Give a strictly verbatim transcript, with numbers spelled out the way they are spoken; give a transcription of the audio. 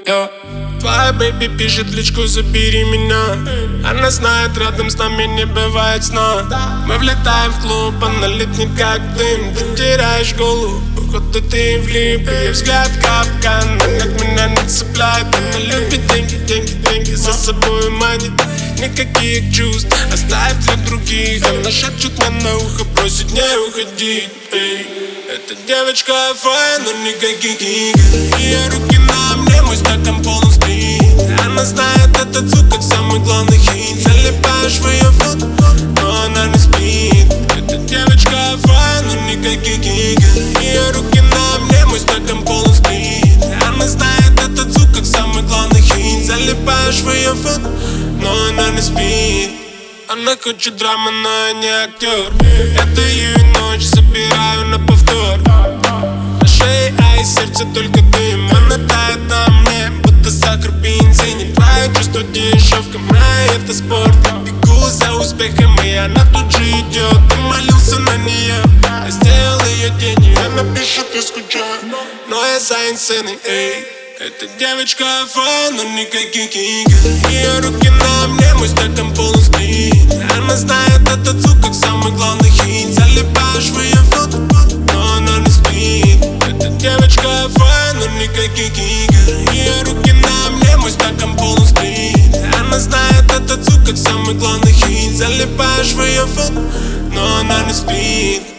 yeah. Твоя бэйби пишет в личку: забери меня. Она знает, рядом с нами не бывает сна. Мы влетаем в клуб, она липнет как дым. Ты теряешь голову, походу ты влип. Ее взгляд капкан, она меня не цепляет. Она любит деньги, деньги, деньги, за собой манит. Никаких чувств оставь для других. Она шепчет мне на ухо, просит не уходить. Эй. Эта девочка файн, но никаких игр. Ее руки на мне, мой стакан полон спит. Она знает этот звук как самый главный хит. Залипаешь в ее фото, но она не спит. Эта девочка файн, но никаких игр. Ее руки на мне, мой стакан полон спит. Она знает этот звук как самый главный хит. Залипаешь в ее фото, но она не спит. Она хочет драмы, но я не актер. Я даю ей ночь, собираю на повтор. На шее, а из сердца только дым. Она тает на мне, будто сахар в бензине. Твое чувство дешевка, мне это спорт. Я бегу за успехом, и она тут же идет. Ты молился на нее, я сделал ее день. Она пишет: я скучаю, но я за сценой, эй. Эта девочка фан, но никаких игр. Ее руки на мне, мой стакан полон спит. Она знает этот звук как самый главный хит. Залипаешь в ее фото, но она не спит. Эта девочка фан, но никаких игр. Ее руки на мне, мой стакан полон спит. Она знает этот звук как самый главный хит. Залипаешь в ее фото, но она не спит.